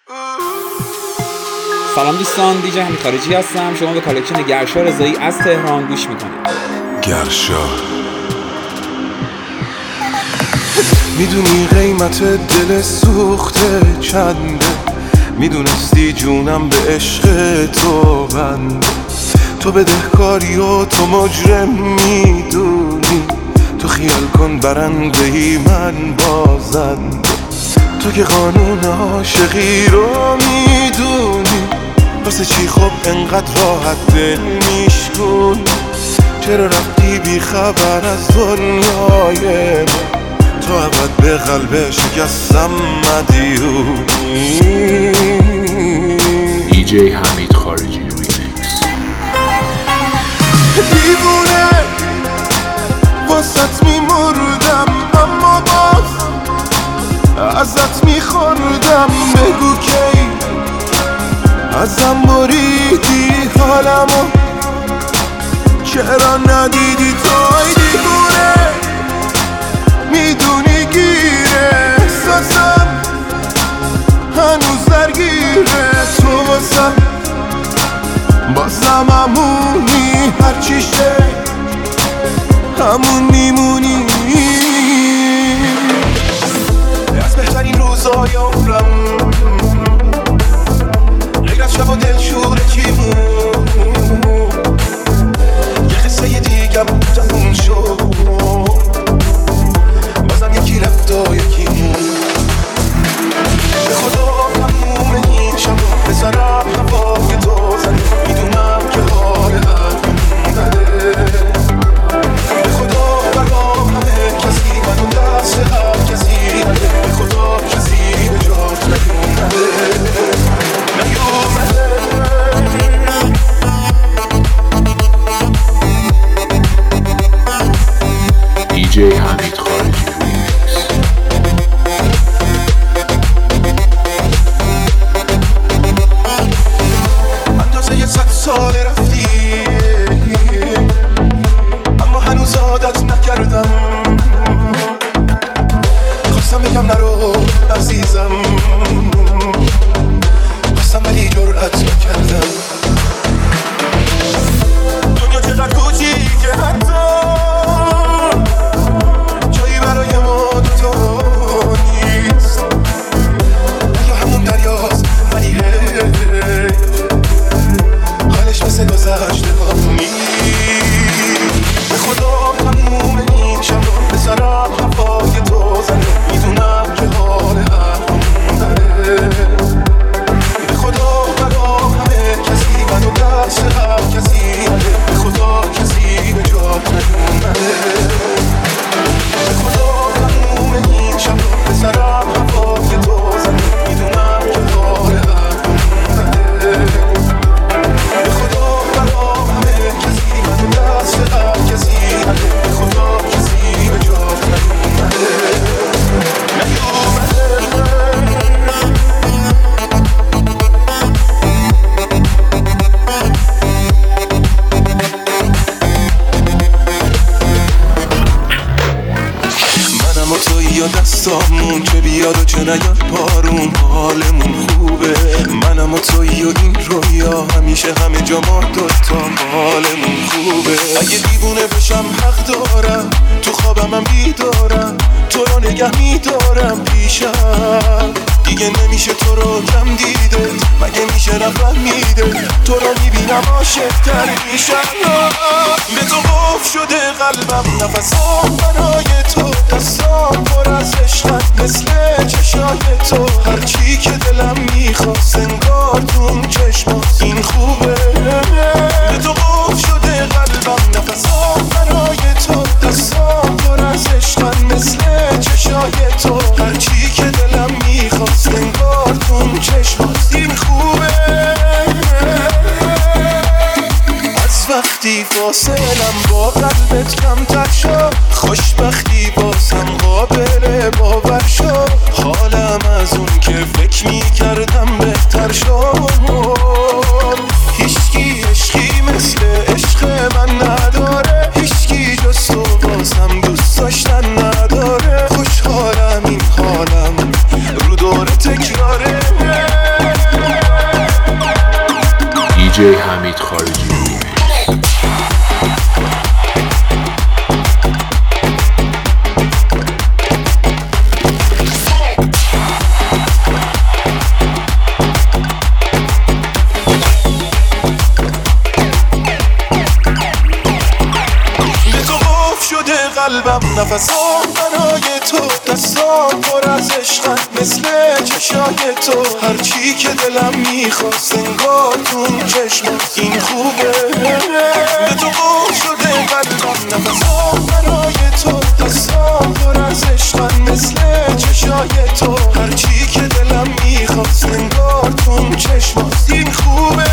سلام دوستان، دیجی حمید خارجی هستم. شما به کالکشن گرشا رضایی از تهران گوش میکنید. گرشا میدونی قیمت دل سوخته چنده، میدونستی جونم به عشق تو بنده. تو بدهکاری و تو مجرم میدونی، تو خیال کن برندهی من بازنده. تو که قانون عاشقی رو میدونی، واسه چی خب انقدر راحت دل میشکونی؟ چرا رفتی بی خبر از دنیای من؟ تو ابد به قلب شکستم مدیونی. دیجی حمید خارجی ریمیکس. دیوونه واسط میمردم، اما باز ازت میخوردم. بگو کی ازم بریدی حالمو، چرا ندیدی توی؟ دیوونه میدونی گیره احساسم هنوز درگیره. تو واسم بازم همونی، هرچی شه همون میمونی. از بهترین روزای عمرم، غیر از شب و دلشور کیمون، یه قصه دیگم تموم شد، بازم یکی رفت و یکی مون. به خدا تموم این شب بذارم هوای تو زنه، میدونم که حال هم بده. به خدا برام همه کسی منو دست هر کسی نده، به خدا کسی به جات نیومده. دیجی حمید خارجی ریمیکس. اندازه 100 سال رفتی، اما هنوز عادت نکردم. خواستم بگم نرو عزیزم، خواستم ولی جرأت نکردم. دنیا چقدر کوچیکه، حتی جایی برای ما دوتا نیست. یا همون دریاست ولی هی حالش مثل گذشته نیست. به خدا تموم این شب رو بذارم هوای تو زنه، میدونم که حال هم داره. به خدا برام همه کسی منو دست هر کسی نده، به خدا کسی به جات نیومده. به خدا تموم این شب رو بذارم هوای تو زنه، میدونم که حال هم داره. به خدا برام همه کسی منو دست هر کسی نده، به خدا کسی به جات نیومده. منم و تویی یا دستامون، چه بیاد و چه نیاد بارون حالمون خوبه. منم و تویی و این رویا، همیشه همه جا ما دوتا حالمون خوبه. اگه دیوونه بشم حق دارم، تو خوابم هم بیدارم، تو رو نگه میدارم پیشم. دیگه نمیشه تو رو کم دیده، مگه میشه رفت میده. تو رو میبینم عاشق تر میشم. به تو قف شده قلبم، نفسام برای تو، دستام پر از عشقت مثل چشای تو. هرچی که دلم میخواست انگار تو چشمات، این خوبه. به تو قف شده قلبم، نفسام برای تو، دستام پر از عشقت مثل چشای تو. هرچی که دلم میخواست انگار تو چشمات، این خوبه. از وقتی فاصلم با قلبت کمتر شد، خوشبختی بازم قابل باور شد. حالم از اون که فکر میکردم بهتر شد. هیچکی عشقی مثل عشق من نداره، هیچکی جز تو بازم دوست داشتن نداره. خوشحالم این حالم رو دور تکراره. DJ حمید خارجی ریمیکس. قلبم نفسام برای تو، دستام پر از عشقت مثل چشای تو. هرچی که دلم میخواست انگار تو چشمات این خوبه. به تو قول شده قلبم نفسام برای تو، دستام پر از عشقت مثل چشای تو. هرچی که دلم میخواست انگار تو چشمات این خوبه.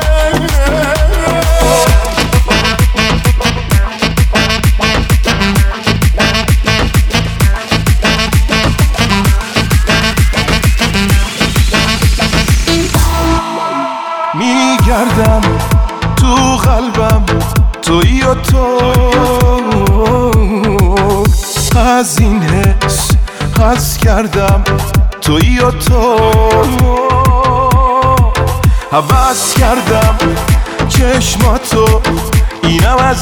میگردم تو قلبم تویی و تو، از این حس حس کردم تویی و تو. حوض کردم چشماتو اینم از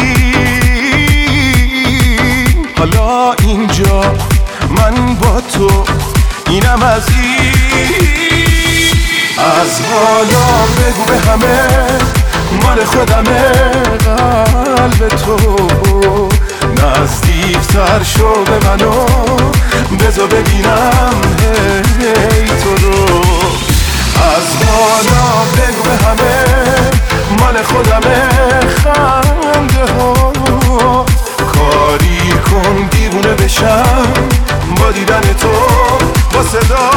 این. حالا اینجا من با تو اینم از این. از حالا بگو به همه مال خودمه قلب تو. نزدیکتر شو به منو بذار ببینم هی تو رو. از حالا بگو به همه مال خودمه خنده ها. کاری کن دیوونه بشم با دیدن تو، با صدا.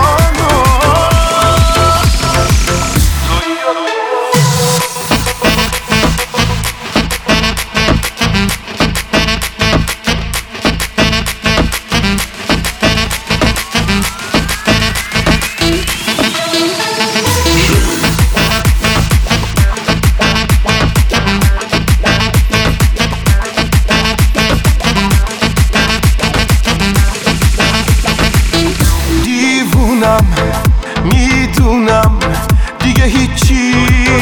میدونم دیگه هیچی،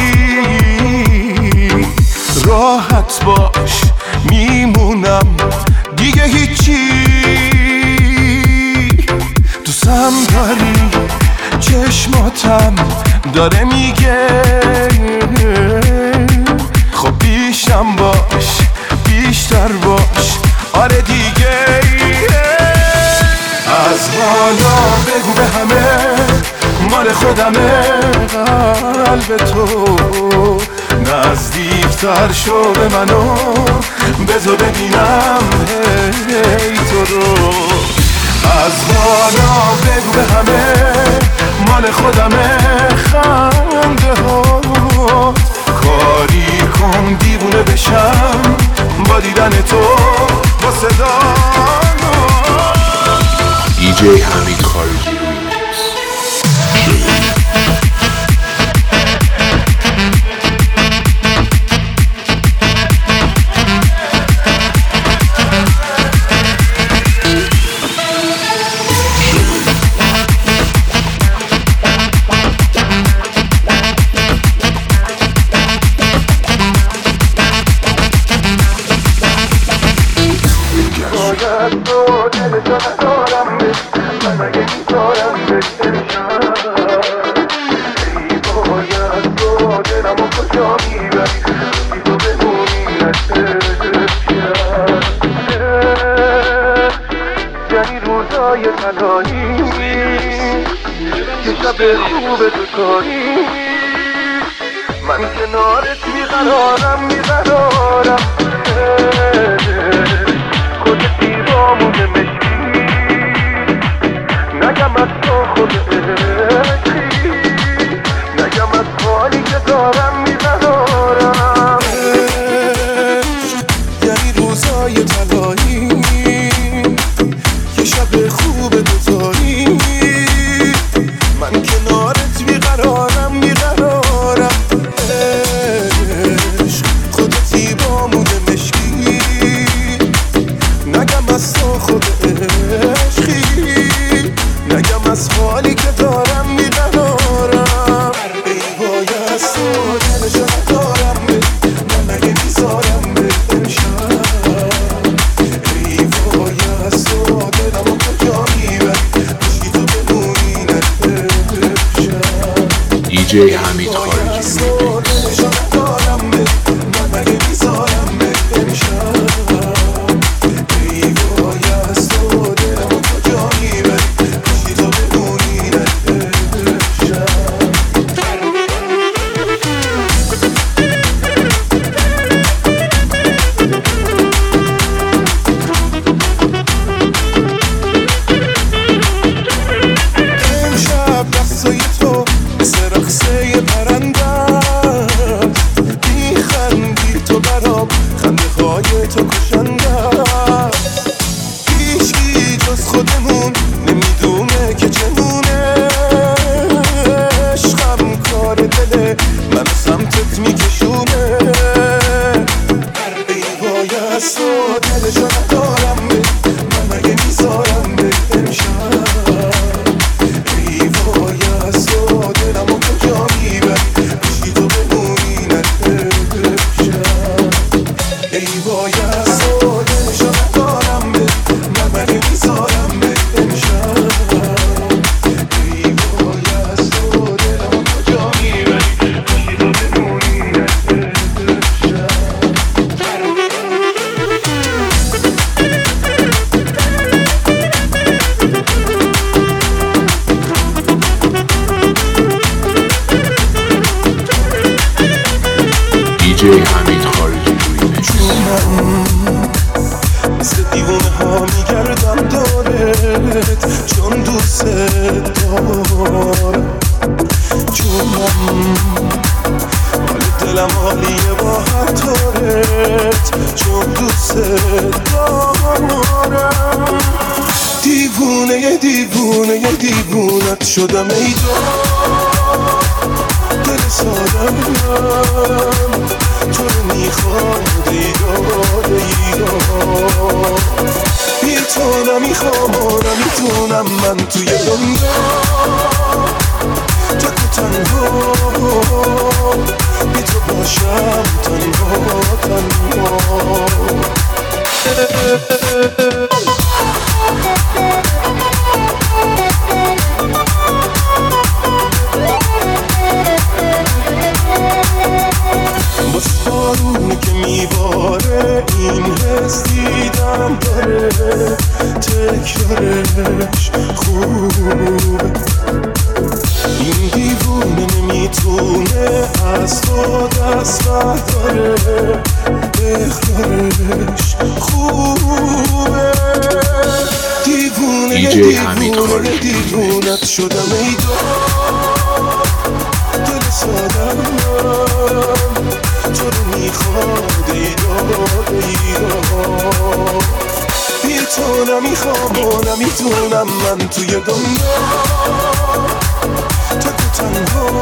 راحت باش میمونم دیگه هیچی. دوستم داری چشماتم داره میگه خب بیشتم باش بیشتر باش آره دیگه. از حالا بگو به همه مال خودمه قلب تو. نزدیکتر شو به منو بذار ببینم هی تو رو. از حالا بگو به همه مال خودمه خنده ها. کاری کن دیوونه بشم با دیدن تو، با صدا. DJ حمید خارجی ریمیکس. روزای تنهایی که شب خوب تو کاری، من کنارت میقرارم خود دیوامون مشکی، نگم از تو خود عشقی، نگم از حالی که دارم میقرارم. یعنی روزای تنهایی که شب خوب دوتایی، من کنارت بیقرارم عشق خودتی با موده مشکی، نگم از تو خود عشقی، نگم از حالی که دارم DJ حمید خارجی ریمیکس. DJ حمید خارجی ریمیکس. مثل دیوونه ها میگردم دارت چون دوست دارم، چون من حال دلم حالیه با هر طورت چون دوست دارم. دیوونه دیوونه دیوونت شدم ای دل سادم، تو رو میخوام دیدار دیدار، بی تو نمیخوام و نمیتونم من توی دنیا تک و تنها، بی تو باشم تنها تنها. بارونی که میباره این حس دیدم داره تکرارش خوبه، این دیوونه نمیتونه از تو دست برداره اخبارش خوبه. دیوونه دیوونه دیوونت شدم ای دل سادم، تو رو میخوام دیدار دیدار، بی تو نمیخوام و نمیتونم من توی دنیا تک و تنها،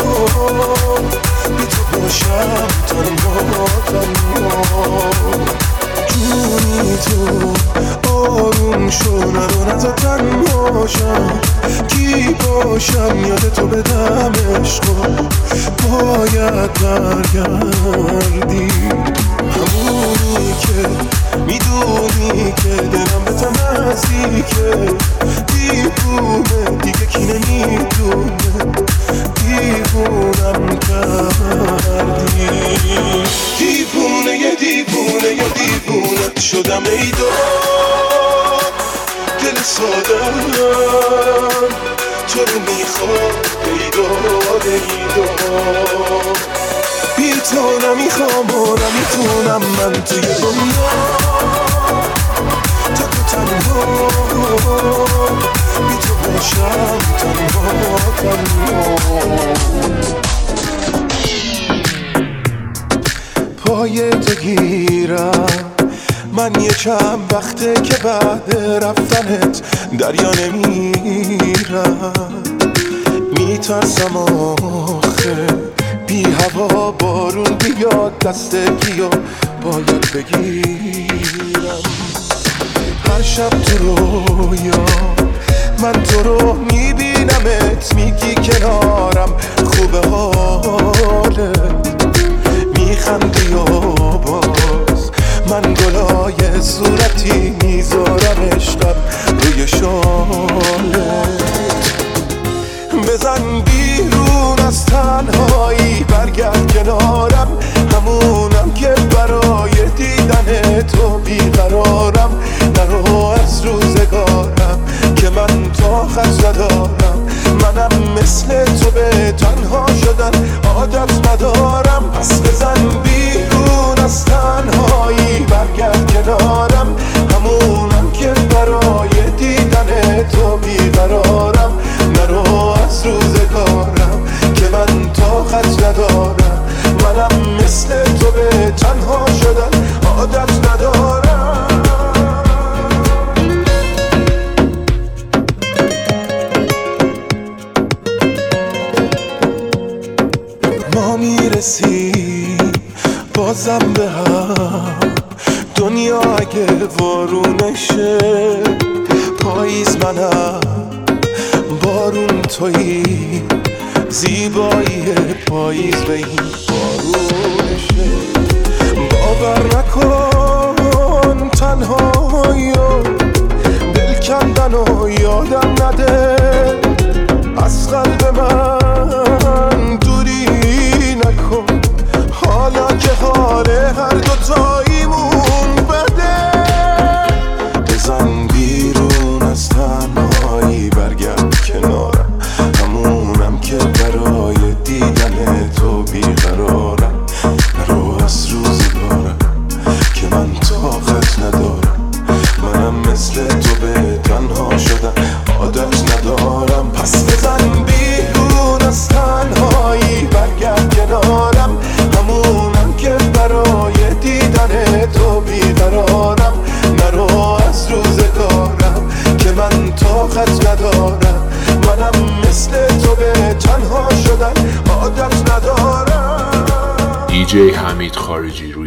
بی تو باشم تنها تنها. جونی تو آروم شو نرو نزا تنهاشم، کی باشم یاد تو بدم عشقا باید برگردی، همونی که میدونی که دلم به تو نزدیکه، دیوونه دیگه کی نمیدونه دیوونم کردی. دیوونه دیوونه دیوونت شدم ای دل سادم، تو رو میخوام دیدار دیدار، بی تو نمیخوام و نمیتونم من توی دنیا تک و تنها، بی تو باشم تنها تنها. پای تو گیرم من یکم وقته که بعد رفتنت دریا نمیرم، میترسم آخه بی هوا بارون بیاد دست گیو باید بگیرم. هر شب تو رویا من تو رو میبینمت، میگی کنارم خوبه حالت، میخندی و باز من گلای صورتی میذارم عشقم روی شالت. بزن بیرون از تنهایی برگرد کنارم، همونم که برای دیدن تو بیقرارم. نرو از روزگارم که من طاقت ندارم، منم مثل تو به تنها شدن عادت ندارم. پس بزن بیرون از تنهایی برگرد کنارم، همونم که برای دیدن تو بیقرارم. نرو از روزگارم که من طاقت ندارم، منم مثل تو به تنها شدن عادت ندارم. ما میرسیم بازم به هم، دنیا اگه وارونشه پاییز منم، بارون تویی، زیبایی پاییز به این بارونشه. باور نکن تنهایی و دل کندن و یادم نده، از قلب من دوری نکن، حالا که حال هر دوتاییمون بده. بزن بیرون از تنهایی برگرد کنارم، همونم که برای دیدن تو بیقرارم. نرو از روزگارم که من طاقت ندارم، منم مثل تو به تنها شدن عادت ندارم. پس بزن بیرون از تنهایی برگرد کنارم، همونم که برای دیدن تو بیقرارم. نرو از روزگارم که من طاقت ندارم، منم مثل تو به تنها شدن عادت ندارم. DJ حمید خارجی روی